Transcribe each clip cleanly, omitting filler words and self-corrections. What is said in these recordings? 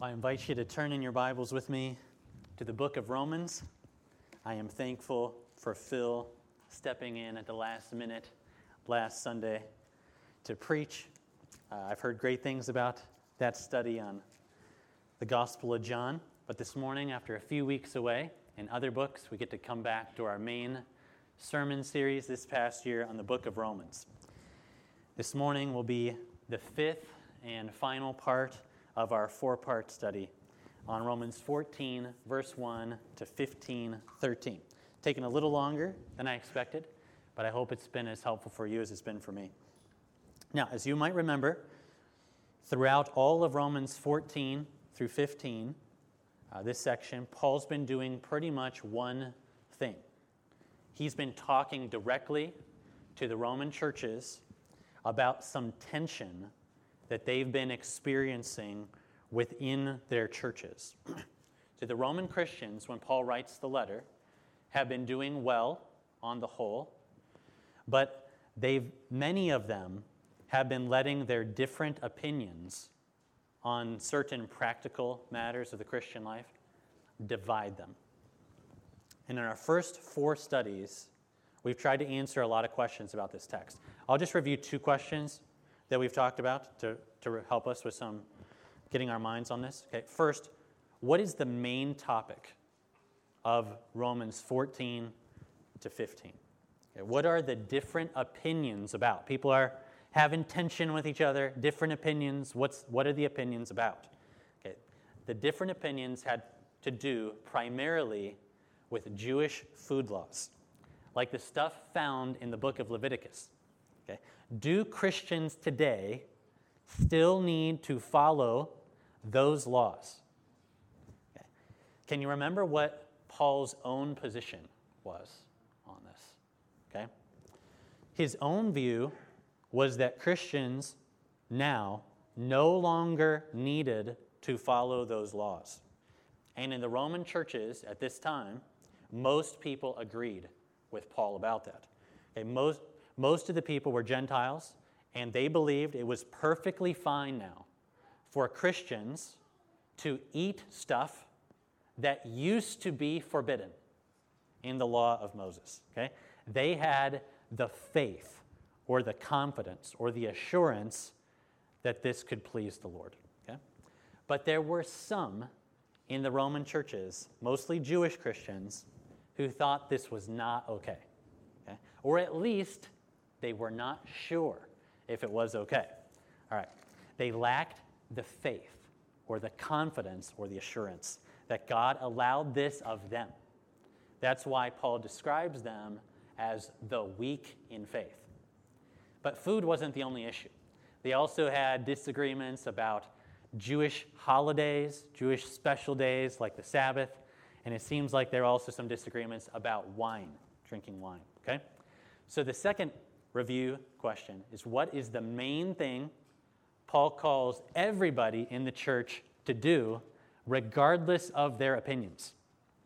I invite you to turn in your Bibles with me to the book of Romans. I am thankful for Phil stepping in at the last minute last Sunday to preach. I've heard great things about that study on the Gospel of John, but this morning, after a few weeks away in other books, we get to come back to our main sermon series this past year on the book of Romans. This morning will be the fifth and final part of our four-part study on Romans 14, verse 1 to 15:13. Taken a little longer than I expected, but I hope it's been as helpful for you as it's been for me. Now, as you might remember, throughout all of Romans 14 through 15, this section, Paul's been doing pretty much one thing. He's been talking directly to the Roman churches about some tension that they've been experiencing within their churches. So the Roman Christians, when Paul writes the letter, have been doing well on the whole, but many of them have been letting their different opinions on certain practical matters of the Christian life divide them. And in our first four studies, we've tried to answer a lot of questions about this text. I'll just review two questions that we've talked about to help us with some getting our minds on this. Okay, first, what is the main topic of Romans 14 to 15? Okay, what are the different opinions about? People are having tension with each other, different opinions. What are the opinions about? Okay, the different opinions had to do primarily with Jewish food laws, like the stuff found in the book of Leviticus. Okay. Do Christians today still need to follow those laws? Okay. Can you remember what Paul's own position was on this? Okay. His own view was that Christians now no longer needed to follow those laws. And in the Roman churches at this time, most people agreed with Paul about that. Okay, most of the people were Gentiles, and they believed it was perfectly fine now for Christians to eat stuff that used to be forbidden in the law of Moses. Okay? They had the faith or the confidence or the assurance that this could please the Lord. Okay? But there were some in the Roman churches, mostly Jewish Christians, who thought this was not okay. Okay? Or at least they were not sure if it was okay. All right. They lacked the faith or the confidence or the assurance that God allowed this of them. That's why Paul describes them as the weak in faith. But food wasn't the only issue. They also had disagreements about Jewish holidays, Jewish special days like the Sabbath, and it seems like there are also some disagreements about wine, drinking wine. Okay? So the second review question is, what is the main thing Paul calls everybody in the church to do, regardless of their opinions?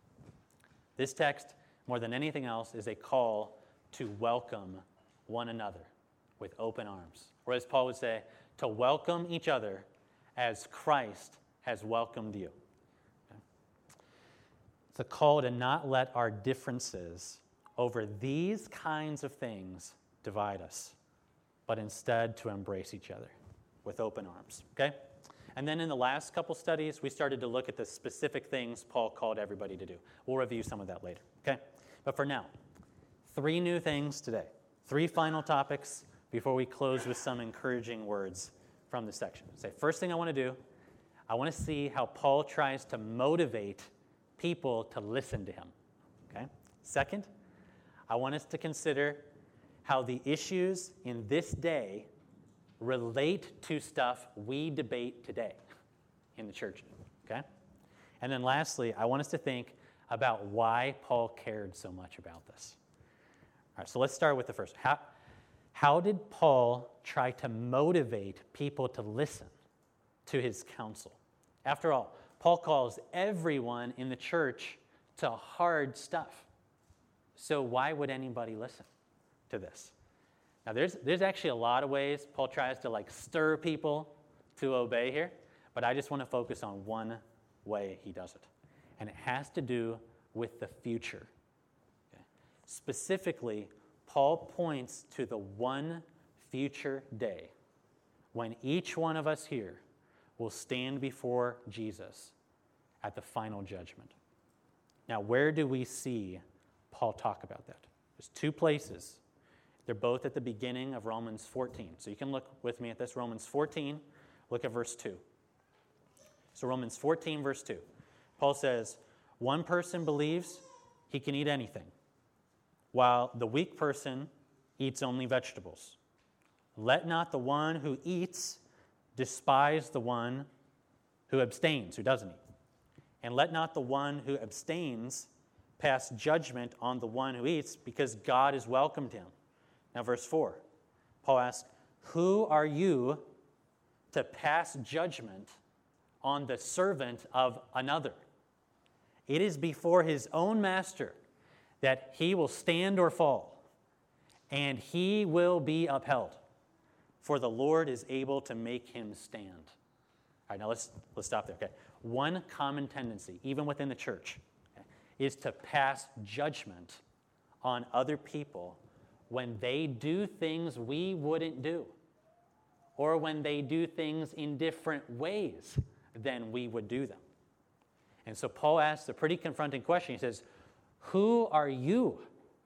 This text, more than anything else, is a call to welcome one another with open arms. Or as Paul would say, to welcome each other as Christ has welcomed you. Okay? It's a call to not let our differences over these kinds of things divide us, but instead to embrace each other with open arms, okay? And then in the last couple studies, we started to look at the specific things Paul called everybody to do. We'll review some of that later, okay? But for now, three new things today, three final topics before we close with some encouraging words from the section. So first thing I want to do, I want to see how Paul tries to motivate people to listen to him, okay? Second, I want us to consider how the issues in this day relate to stuff we debate today in the church, okay? And then lastly, I want us to think about why Paul cared so much about this. All right, so let's start with the first. How did Paul try to motivate people to listen to his counsel? After all, Paul calls everyone in the church to hard stuff. So why would anybody listen to this? Now, there's actually a lot of ways Paul tries to stir people to obey here, But I just want to focus on one way he does it. And it has to do with the future. Okay? Specifically, Paul points to the one future day when each one of us here will stand before Jesus at the final judgment. Now, where do we see Paul talk about that? There's two places. They're both at the beginning of Romans 14. So you can look with me at this. Romans 14, look at verse 2. So Romans 14, verse 2. Paul says, one person believes he can eat anything, while the weak person eats only vegetables. Let not the one who eats despise the one who abstains, who doesn't eat. And let not the one who abstains pass judgment on the one who eats, because God has welcomed him. Now, verse 4, Paul asks, who are you to pass judgment on the servant of another? It is before his own master that he will stand or fall, and he will be upheld. For the Lord is able to make him stand. All right, now let's stop there. Okay, one common tendency, even within the church, is to pass judgment on other people when they do things we wouldn't do, or when they do things in different ways than we would do them. And so Paul asks a pretty confronting question. He says, who are you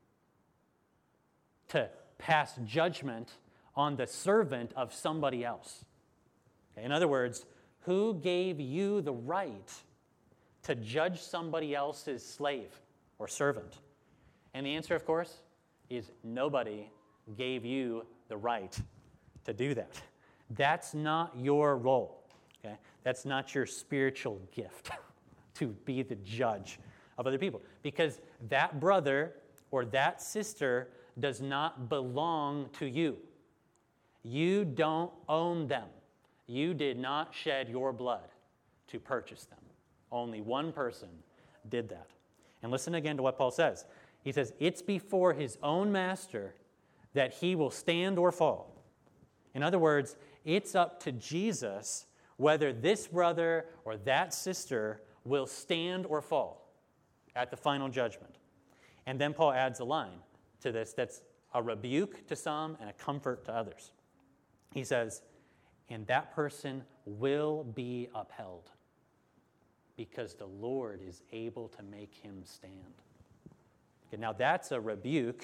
to pass judgment on the servant of somebody else? Okay, in other words, who gave you the right to judge somebody else's slave or servant? And the answer, of course, is nobody gave you the right to do that. That's not your role. Okay? That's not your spiritual gift to be the judge of other people, because that brother or that sister does not belong to you. You don't own them. You did not shed your blood to purchase them. Only one person did that. And listen again to what Paul says. He says, it's before his own master that he will stand or fall. In other words, it's up to Jesus whether this brother or that sister will stand or fall at the final judgment. And then Paul adds a line to this that's a rebuke to some and a comfort to others. He says, and that person will be upheld because the Lord is able to make him stand. Okay, now that's a rebuke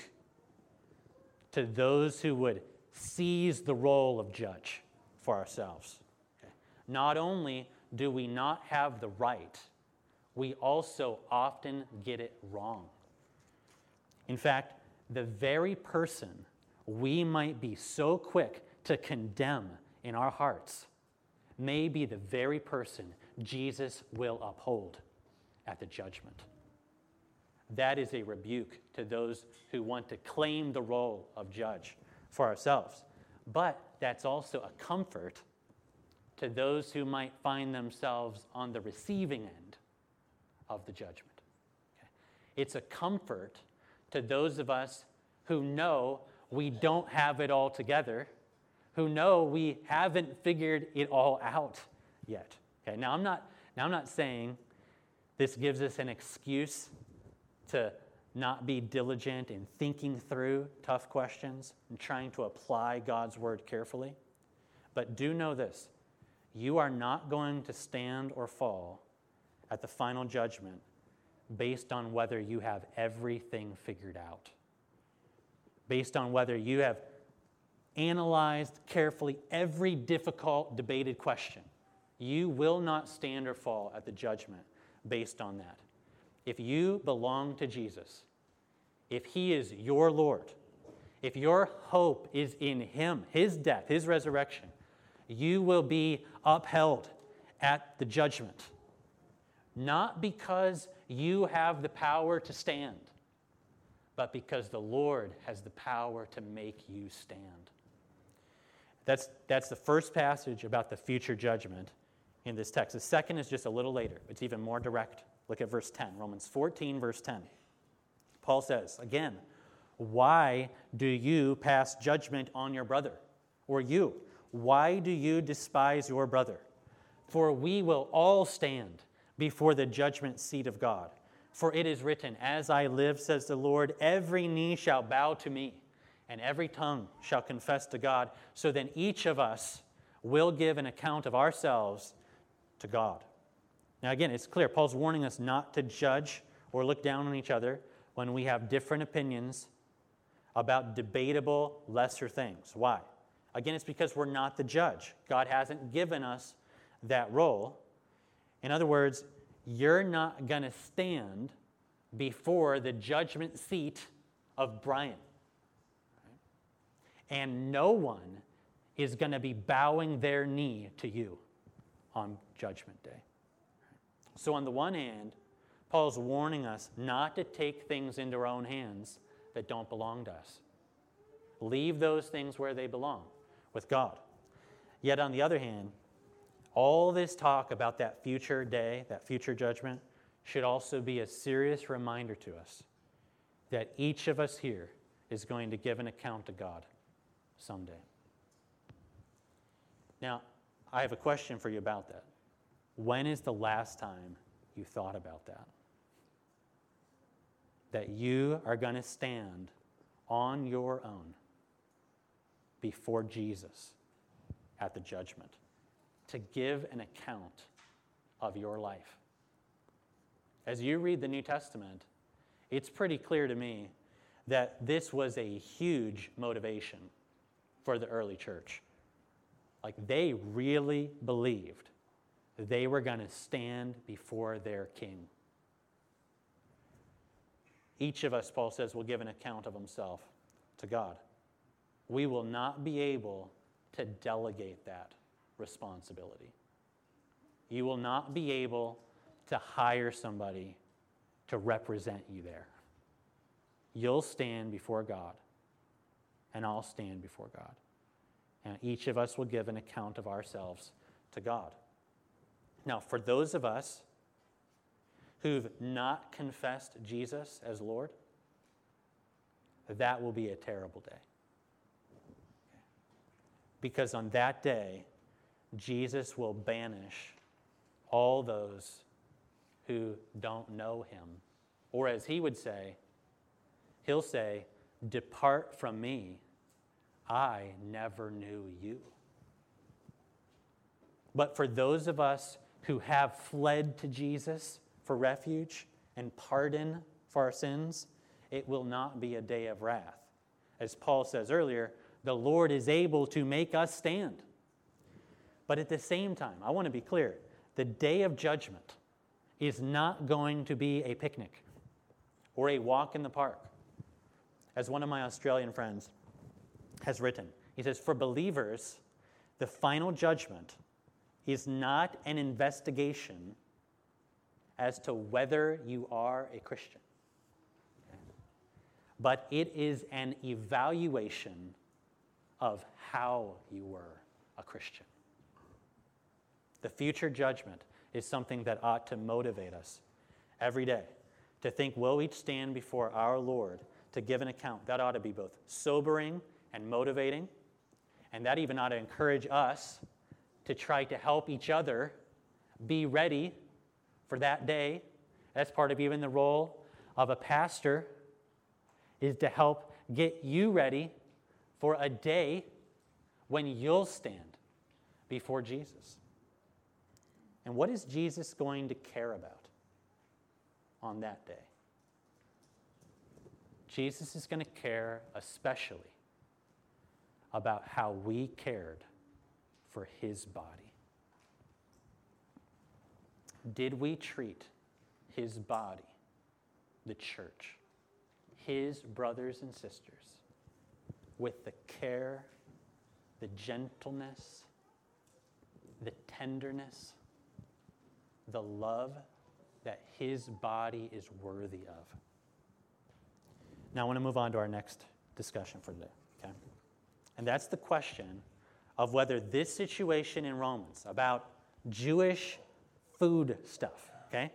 to those who would seize the role of judge for ourselves. Okay. Not only do we not have the right, we also often get it wrong. In fact, the very person we might be so quick to condemn in our hearts may be the very person Jesus will uphold at the judgment. That is a rebuke to those who want to claim the role of judge for ourselves. But that's also a comfort to those who might find themselves on the receiving end of the judgment. Okay? It's a comfort to those of us who know we don't have it all together, who know we haven't figured it all out yet. Okay? Now I'm not saying this gives us an excuse to not be diligent in thinking through tough questions and trying to apply God's word carefully. But do know this, you are not going to stand or fall at the final judgment based on whether you have everything figured out, based on whether you have analyzed carefully every difficult, debated question. You will not stand or fall at the judgment based on that. If you belong to Jesus, if he is your Lord, if your hope is in him, his death, his resurrection, you will be upheld at the judgment. Not because you have the power to stand, but because the Lord has the power to make you stand. That's the first passage about the future judgment in this text. The second is just a little later. It's even more direct. Look at verse 10, Romans 14, verse 10. Paul says, again, why do you pass judgment on your brother? Or you, why do you despise your brother? For we will all stand before the judgment seat of God. For it is written, as I live, says the Lord, every knee shall bow to me, and every tongue shall confess to God. So then each of us will give an account of ourselves to God. Now again, it's clear. Paul's warning us not to judge or look down on each other when we have different opinions about debatable lesser things. Why? Again, it's because we're not the judge. God hasn't given us that role. In other words, you're not going to stand before the judgment seat of Brian. And no one is going to be bowing their knee to you on Judgment Day. So on the one hand, Paul's warning us not to take things into our own hands that don't belong to us. Leave those things where they belong, with God. Yet on the other hand, all this talk about that future day, that future judgment, should also be a serious reminder to us that each of us here is going to give an account to God someday. Now, I have a question for you about that. When is the last time you thought about that? That you are going to stand on your own before Jesus at the judgment to give an account of your life. As you read the New Testament, it's pretty clear to me that this was a huge motivation for the early church. Like, they really believed they were going to stand before their king. Each of us, Paul says, will give an account of himself to God. We will not be able to delegate that responsibility. You will not be able to hire somebody to represent you there. You'll stand before God, and I'll stand before God. And each of us will give an account of ourselves to God. Now, for those of us who've not confessed Jesus as Lord, that will be a terrible day. Because on that day, Jesus will banish all those who don't know him. Or as he would say, he'll say, "Depart from me, I never knew you." But for those of us who have fled to Jesus for refuge and pardon for our sins, it will not be a day of wrath. As Paul says earlier, the Lord is able to make us stand. But at the same time, I want to be clear, the day of judgment is not going to be a picnic or a walk in the park. As one of my Australian friends has written, he says, for believers, the final judgment is not an investigation as to whether you are a Christian, but it is an evaluation of how you were a Christian. The future judgment is something that ought to motivate us every day to think, will we stand before our Lord to give an account? That ought to be both sobering and motivating, and that even ought to encourage us to try to help each other be ready for that day. That's part of even the role of a pastor, is to help get you ready for a day when you'll stand before Jesus. And what is Jesus going to care about on that day? Jesus is going to care especially about how we cared for his body. Did we treat his body, the church, his brothers and sisters, with the care, the gentleness, the tenderness, the love that his body is worthy of? Now I want to move on to our next discussion for today, okay? And that's the question of whether this situation in Romans about Jewish food stuff, okay?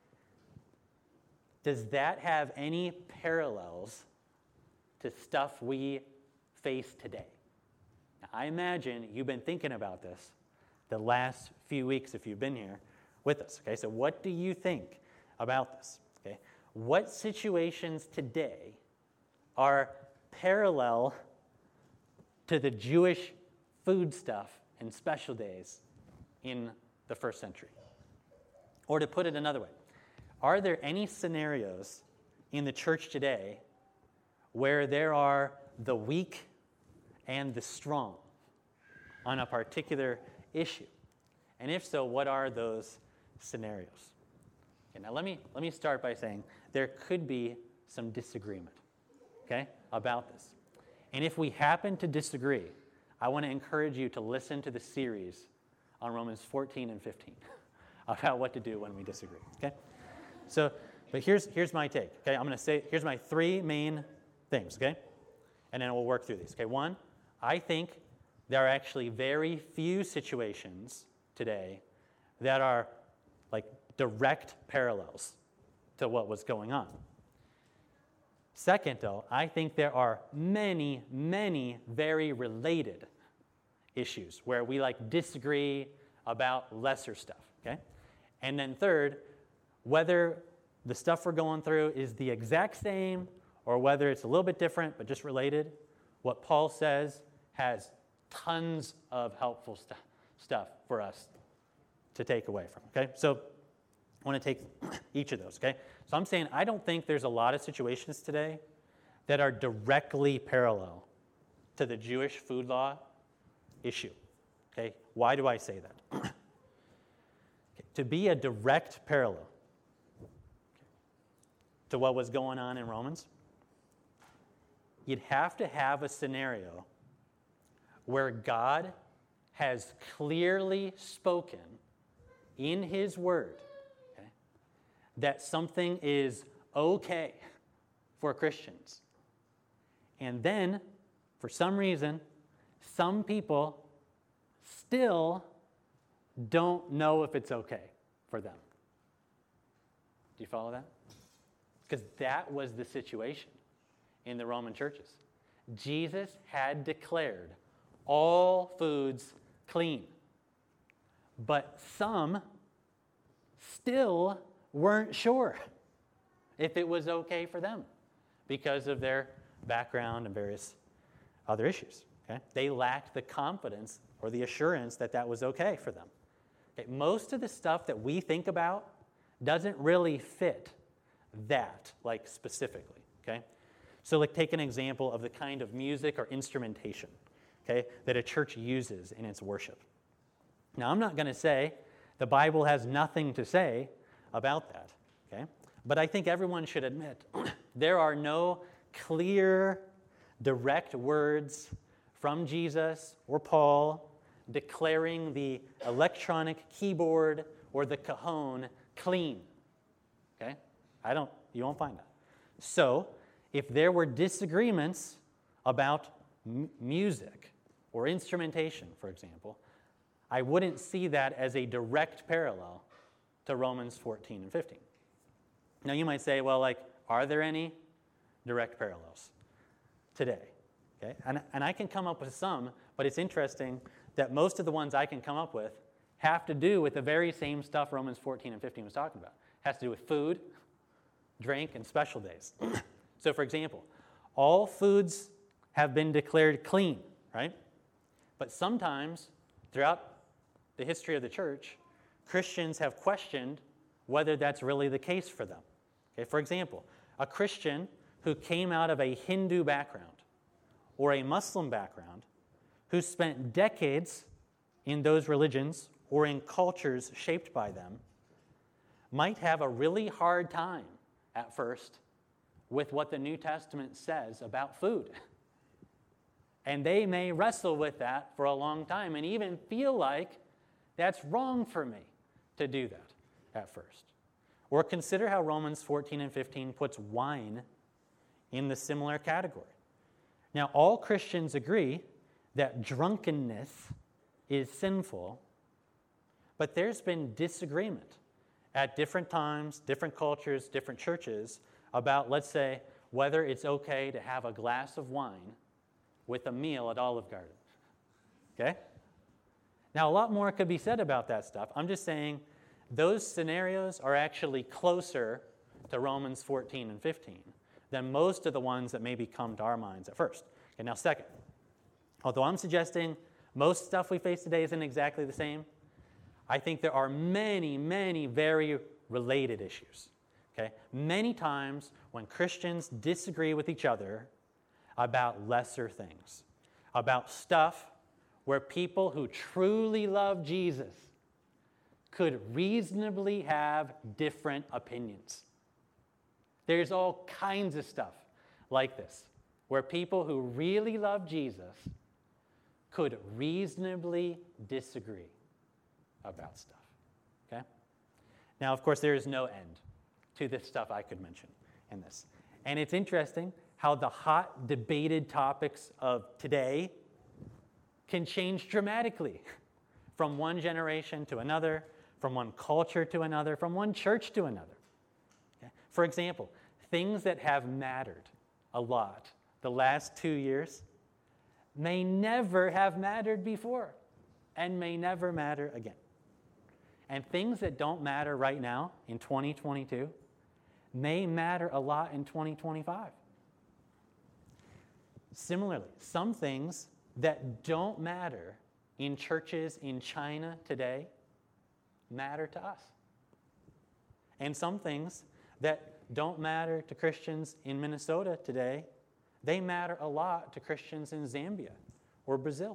Does that have any parallels to stuff we face today? Now, I imagine you've been thinking about this the last few weeks if you've been here with us. Okay, so what do you think about this? Okay, what situations today are parallel to the Jewish food stuff and special days in the first century? Or to put it another way, are there any scenarios in the church today where there are the weak and the strong on a particular issue? And if so, what are those scenarios? Okay, now let me start by saying there could be some disagreement, okay, about this. And if we happen to disagree, I want to encourage you to listen to the series on Romans 14 and 15 about what to do when we disagree, okay? So, but here's my take, okay? I'm going to say, here's my three main things, okay? And then we'll work through these, okay? One, I think there are actually very few situations today that are like direct parallels to what was going on. Second, though, I think there are many, many very related issues where we like disagree about lesser stuff, okay? And then third, whether the stuff we're going through is the exact same or whether it's a little bit different but just related, what Paul says has tons of helpful stuff for us to take away from, okay? So I want to take each of those, okay? So I'm saying I don't think there's a lot of situations today that are directly parallel to the Jewish food law issue, okay? Why do I say that? Okay. To be a direct parallel to what was going on in Romans, you'd have to have a scenario where God has clearly spoken in His Word, okay, that something is okay for Christians. And then, for some reason, some people still don't know if it's okay for them. Do you follow that? Because that was the situation in the Roman churches. Jesus had declared all foods clean, but some still weren't sure if it was okay for them because of their background and various other issues. Okay? They lacked the confidence or the assurance that that was okay for them. Okay? Most of the stuff that we think about doesn't really fit that, like specifically. Okay? So like take an example of the kind of music or instrumentation, okay, that a church uses in its worship. Now, I'm not going to say the Bible has nothing to say about that, okay? But I think everyone should admit there are no clear, direct words from Jesus or Paul declaring the electronic keyboard or the cajon clean, okay? You won't find that. So, if there were disagreements about music or instrumentation, for example, I wouldn't see that as a direct parallel to Romans 14 and 15. Now you might say, well, like, are there any direct parallels today? Okay? And I can come up with some, but it's interesting that most of the ones I can come up with have to do with the very same stuff Romans 14 and 15 was talking about. It has to do with food, drink, and special days. So for example, all foods have been declared clean, right? But sometimes, throughout the history of the church, Christians have questioned whether that's really the case for them. Okay, for example, a Christian who came out of a Hindu background or a Muslim background who spent decades in those religions or in cultures shaped by them might have a really hard time at first with what the New Testament says about food. And they may wrestle with that for a long time and even feel like that's wrong for me to do that at first. Or consider how Romans 14 and 15 puts wine in the similar category. Now, all Christians agree that drunkenness is sinful, but there's been disagreement at different times, different cultures, different churches about, let's say, whether it's okay to have a glass of wine with a meal at Olive Garden. Okay? Now, a lot more could be said about that stuff. I'm just saying those scenarios are actually closer to Romans 14 and 15 than most of the ones that maybe come to our minds at first. Okay, now second, although I'm suggesting most stuff we face today isn't exactly the same, I think there are many, many very related issues. Okay? Many times when Christians disagree with each other about lesser things, about stuff where people who truly love Jesus could reasonably have different opinions. There's all kinds of stuff like this, where people who really love Jesus could reasonably disagree about stuff. Okay? Now, of course, there is no end to this stuff I could mention in this. And it's interesting how the hot debated topics of today can change dramatically from one generation to another, from one culture to another, from one church to another. Okay? For example, things that have mattered a lot the last 2 years may never have mattered before and may never matter again. And things that don't matter right now in 2022 may matter a lot in 2025. Similarly, some things that don't matter in churches in China today matter to us. And some things that don't matter to Christians in Minnesota today, they matter a lot to Christians in Zambia or Brazil.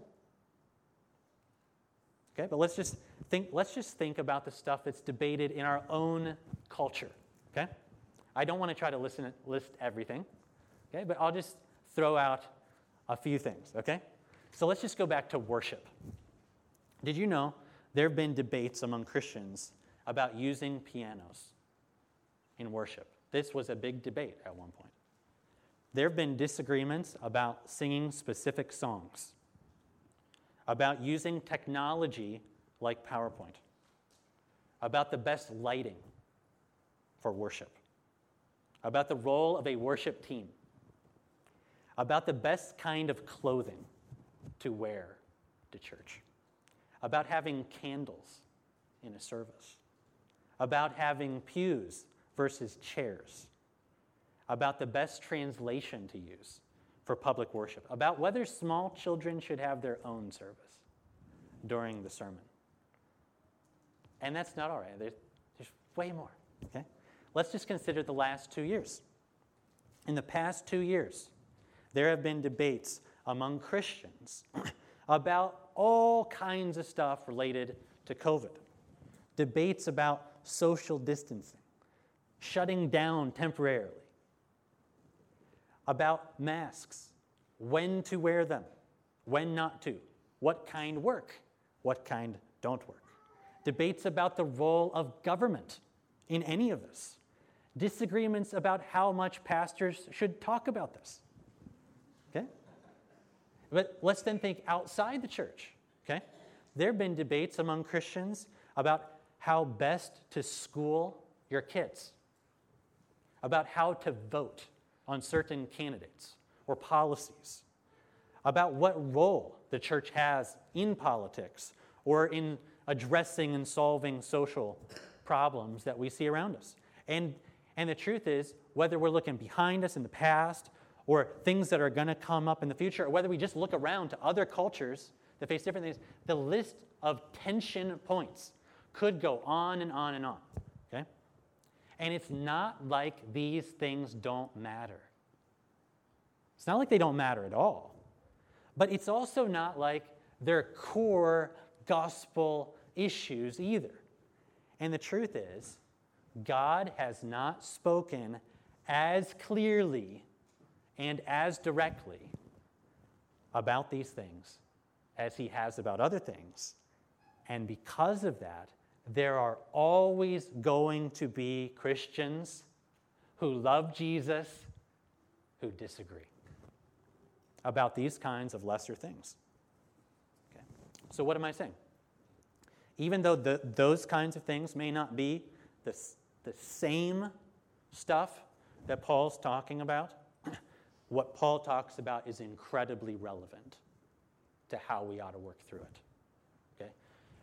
Okay, but let's just think about the stuff that's debated in our own culture. Okay? I don't want to try to list everything. Okay, but I'll just throw out a few things, okay? So let's just go back to worship. Did you know there have been debates among Christians about using pianos in worship? This was a big debate at one point. There have been disagreements about singing specific songs, about using technology like PowerPoint, about the best lighting for worship, about the role of a worship team, about the best kind of clothing to wear to church, about having candles in a service, about having pews versus chairs, about the best translation to use for public worship, about whether small children should have their own service during the sermon. And that's not all right. There's way more, okay? Let's just consider the last 2 years. In the past 2 years, there have been debates among Christians about all kinds of stuff related to COVID. Debates about social distancing, shutting down temporarily, about masks, when to wear them, when not to, what kind work, what kind don't work. Debates about the role of government in any of this. Disagreements about how much pastors should talk about this. Okay? But let's then think outside the church. Okay? There have been debates among Christians about how best to school your kids, about how to vote on certain candidates or policies, about what role the church has in politics or in addressing and solving social problems that we see around us. And the truth is, whether we're looking behind us in the past or things that are going to come up in the future, or whether we just look around to other cultures that face different things, the list of tension points could go on and on and on. Okay? And it's not like these things don't matter. It's not like they don't matter at all. But it's also not like they're core gospel issues either. And the truth is, God has not spoken as clearly and as directly about these things as he has about other things. And because of that, there are always going to be Christians who love Jesus who disagree about these kinds of lesser things. Okay. So what am I saying? Even though those kinds of things may not be the same stuff that Paul's talking about, what Paul talks about is incredibly relevant to how we ought to work through it. Okay?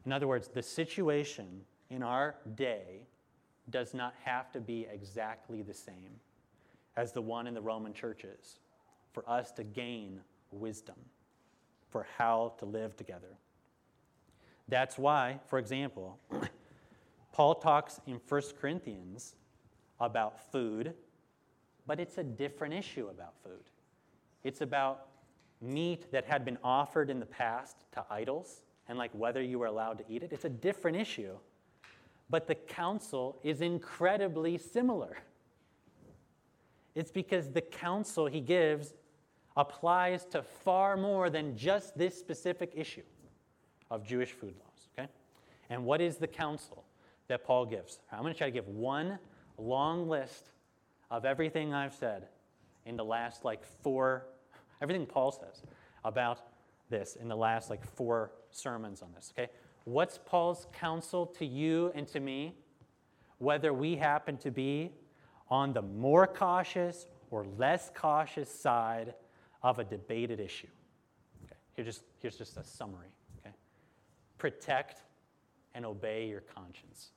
In other words, the situation in our day does not have to be exactly the same as the one in the Roman churches for us to gain wisdom for how to live together. That's why, for example, Paul talks in 1 Corinthians about food, but it's a different issue about food. It's about meat that had been offered in the past to idols and like whether you were allowed to eat it. It's a different issue, but the counsel is incredibly similar. It's because the counsel he gives applies to far more than just this specific issue of Jewish food laws, okay? And what is the counsel that Paul gives? I'm going to try to give one long list of everything I've said in the last everything Paul says about this in the last 4 sermons on this, okay? What's Paul's counsel to you and to me, whether we happen to be on the more cautious or less cautious side of a debated issue? Okay. Here's just a summary, okay? Protect and obey your conscience.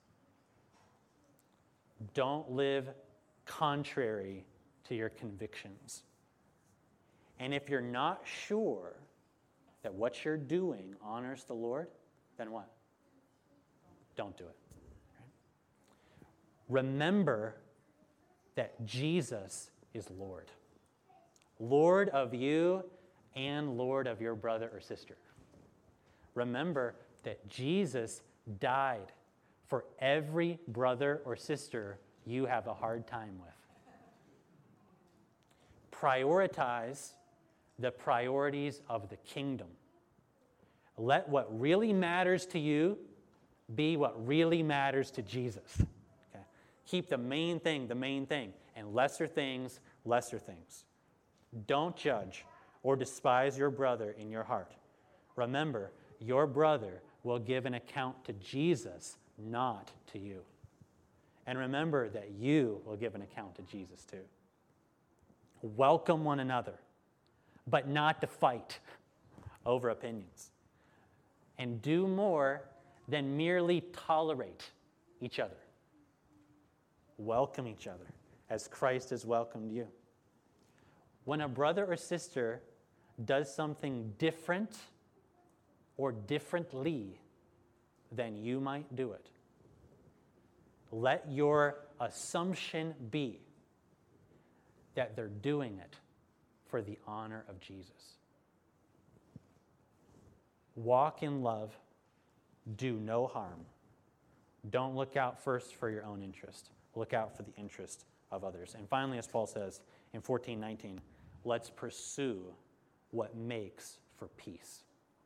Don't live contrary to your convictions. And if you're not sure that what you're doing honors the Lord, then what? Don't do it. Right? Remember that Jesus is Lord. Lord of you and Lord of your brother or sister. Remember that Jesus died for every brother or sister you have a hard time with. Prioritize the priorities of the kingdom. Let what really matters to you be what really matters to Jesus. Okay? Keep the main thing, and lesser things, lesser things. Don't judge or despise your brother in your heart. Remember, your brother will give an account to Jesus, not to you. And remember that you will give an account to Jesus too. Welcome one another, but not to fight over opinions. And do more than merely tolerate each other. Welcome each other as Christ has welcomed you. When a brother or sister does something different or differently than you might do it, let your assumption be that they're doing it for the honor of Jesus. Walk in love. Do no harm. Don't look out first for your own interest. Look out for the interest of others. And finally, as Paul says in 14:19, let's pursue what makes for peace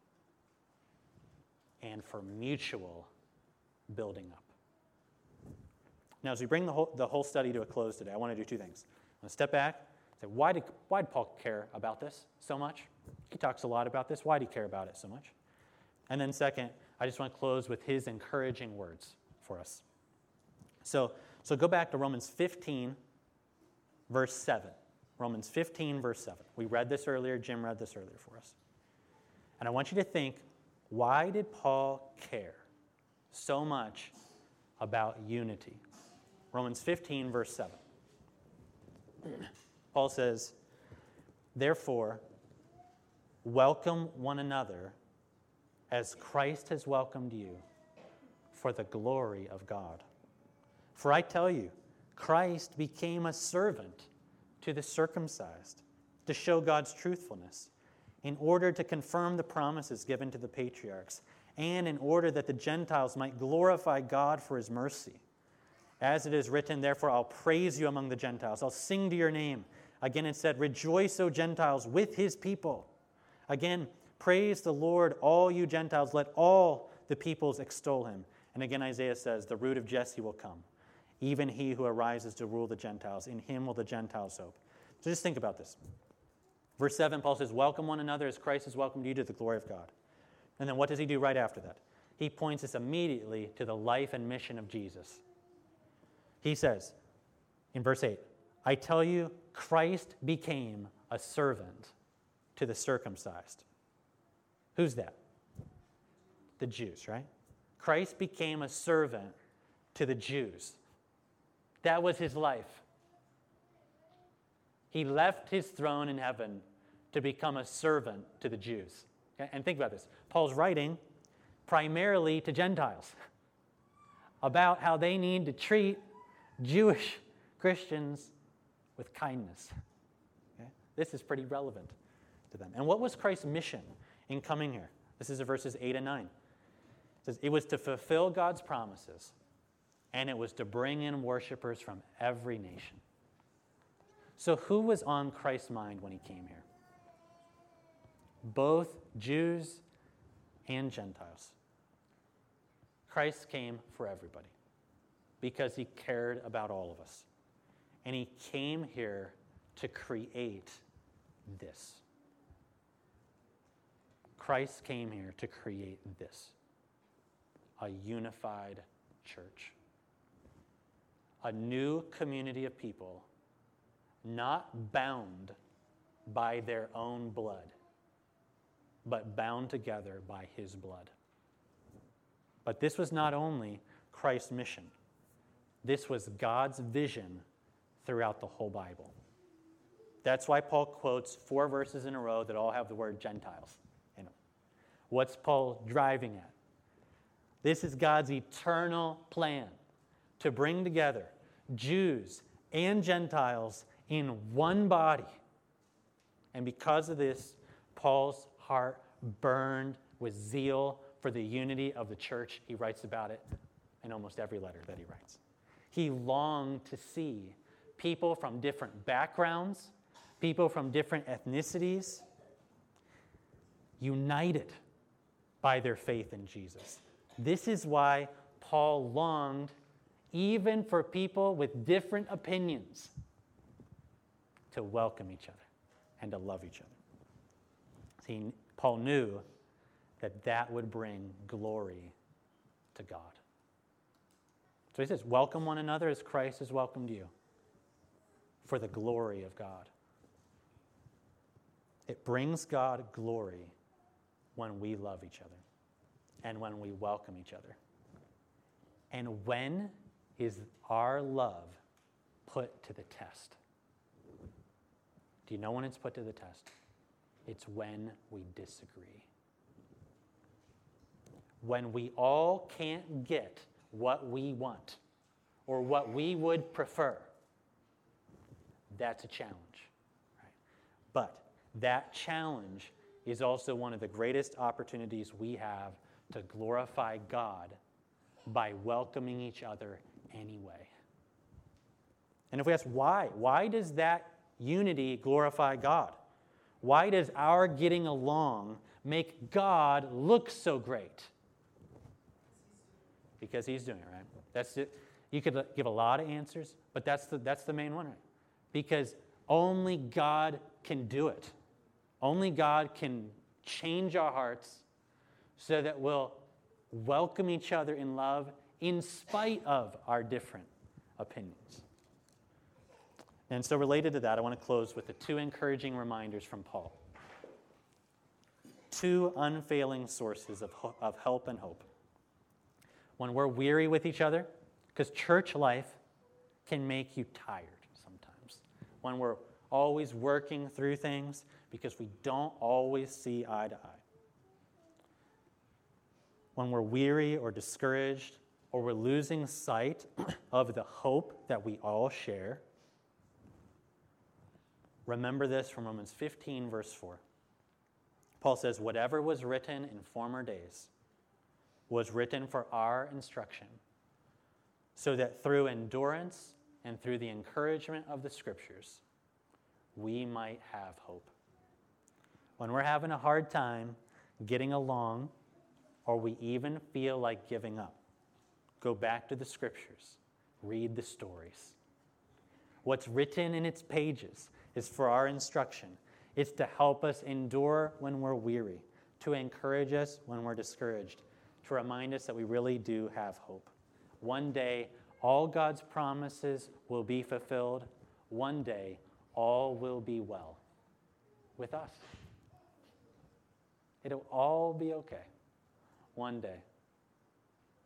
and for mutual building up. Now, as we bring the whole study to a close today, I want to do 2 things. I'm going to step back and say, why did Paul care about this so much? He talks a lot about this. Why did he care about it so much? And then second, I just want to close with his encouraging words for us. So go back to Romans 15, verse 7. Romans 15, verse 7. We read this earlier. Jim read this earlier for us. And I want you to think, why did Paul care so much about unity? Romans 15, verse 7. Paul says, therefore, welcome one another as Christ has welcomed you for the glory of God. For I tell you, Christ became a servant to the circumcised to show God's truthfulness, in order to confirm the promises given to the patriarchs, and in order that the Gentiles might glorify God for his mercy. As it is written, therefore I'll praise you among the Gentiles. I'll sing to your name. Again it said, rejoice, O Gentiles, with his people. Again, praise the Lord, all you Gentiles. Let all the peoples extol him. And again Isaiah says, the root of Jesse will come, even he who arises to rule the Gentiles. In him will the Gentiles hope. So just think about this. Verse 7, Paul says, welcome one another as Christ has welcomed you to the glory of God. And then what does he do right after that? He points us immediately to the life and mission of Jesus. He says in verse 8, I tell you, Christ became a servant to the circumcised. Who's that? The Jews, right? Christ became a servant to the Jews. That was his life. He left his throne in heaven to become a servant to the Jews. Okay? And think about this. Paul's writing primarily to Gentiles about how they need to treat Jewish Christians with kindness. Okay? This is pretty relevant to them. And what was Christ's mission in coming here? This is verses 8 and 9. It says, it was to fulfill God's promises, and it was to bring in worshipers from every nation. So who was on Christ's mind when he came here? Both Jews and Gentiles. Christ came for everybody because he cared about all of us. And he came here to create this. Christ came here to create this. A unified church. A new community of people not bound by their own blood, but bound together by his blood. But this was not only Christ's mission. This was God's vision throughout the whole Bible. That's why Paul quotes 4 verses in a row that all have the word Gentiles in them. What's Paul driving at? This is God's eternal plan to bring together Jews and Gentiles in one body. And because of this, Paul's heart burned with zeal for the unity of the church. He writes about it in almost every letter that he writes. He longed to see people from different backgrounds, people from different ethnicities, united by their faith in Jesus. This is why Paul longed even for people with different opinions to welcome each other and to love each other. See, Paul knew that that would bring glory to God. So he says, welcome one another as Christ has welcomed you for the glory of God. It brings God glory when we love each other and when we welcome each other. And when is our love put to the test? Do you know when it's put to the test? It's when we disagree. When we all can't get what we want or what we would prefer. That's a challenge. Right? But that challenge is also one of the greatest opportunities we have to glorify God by welcoming each other anyway. And if we ask why does that unity glorify God? Why does our getting along make God look so great? Because he's doing it, right? That's it. You could give a lot of answers, but that's the main one, right? Because only God can do it. Only God can change our hearts so that we'll welcome each other in love in spite of our different opinions. And so related to that, I want to close with the 2 encouraging reminders from Paul. 2 unfailing sources of help and hope. When we're weary with each other, because church life can make you tired sometimes. When we're always working through things because we don't always see eye to eye. When we're weary or discouraged or we're losing sight of the hope that we all share, remember this from Romans 15, verse 4. Paul says, whatever was written in former days was written for our instruction, so that through endurance and through the encouragement of the Scriptures, we might have hope. When we're having a hard time getting along, or we even feel like giving up, go back to the Scriptures, read the stories. What's written in its pages is for our instruction. It's to help us endure when we're weary, to encourage us when we're discouraged, to remind us that we really do have hope. One day, all God's promises will be fulfilled. One day, all will be well with us. It'll all be okay one day.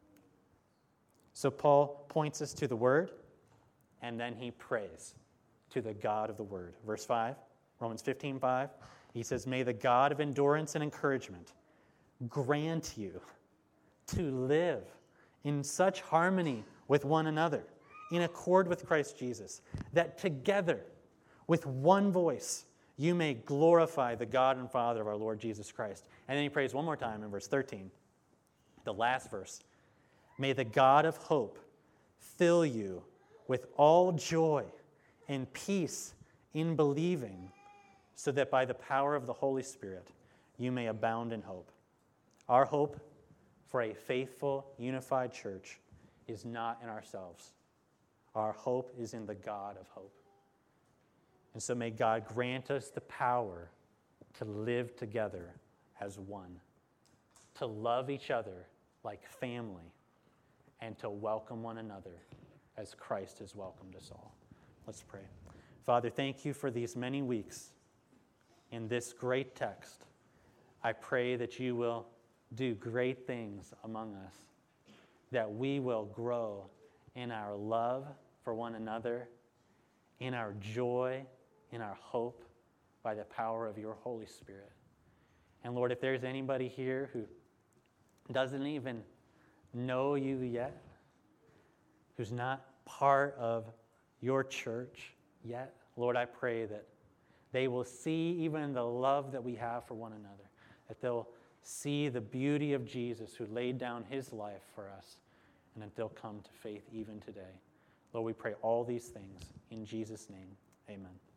So Paul points us to the Word, and then he prays to the God of the Word. Verse 5, Romans 15:5, he says, "May the God of endurance and encouragement grant you to live in such harmony with one another, in accord with Christ Jesus, that together, with one voice, you may glorify the God and Father of our Lord Jesus Christ." And then he prays one more time in verse 13, the last verse. "May the God of hope fill you with all joy and peace in believing, so that by the power of the Holy Spirit you may abound in hope." Our hope for a faithful, unified church is not in ourselves. Our hope is in the God of hope. And so may God grant us the power to live together as one, to love each other like family, and to welcome one another as Christ has welcomed us all. Let's pray. Father, thank you for these many weeks in this great text. I pray that you will do great things among us, that we will grow in our love for one another, in our joy, in our hope, by the power of your Holy Spirit. And Lord, if there's anybody here who doesn't even know you yet, who's not part of your church yet, Lord, I pray that they will see even the love that we have for one another, that they'll see the beauty of Jesus who laid down his life for us, and that they'll come to faith even today. Lord, we pray all these things in Jesus' name. Amen.